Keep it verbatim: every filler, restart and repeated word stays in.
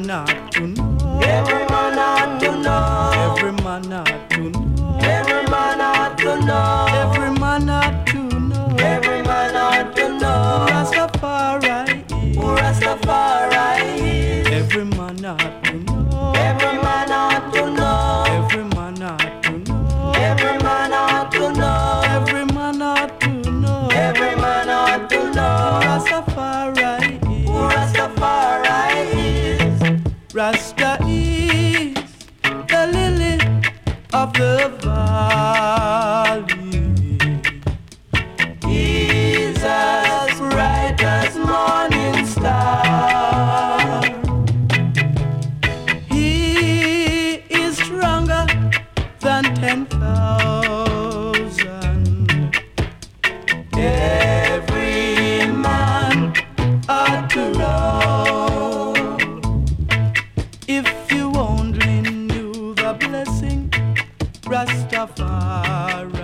man ought to know. Every man ought to know. Every man ought to know. Every man ought to know. Every man ought to know. Every man ought to know. Rastafari is. Who Rastafari is. Every man ought to know. Every man ought to know. Every man ought to know. Every man ought to know. Every man ought to know. Every man ought to know. Rastafari is. Who Rastafari is. Rasta is the lily of the valley. He's as bright as morning star. He is stronger than ten thousand. Every man ought to know. If you only knew the blessing Rastafari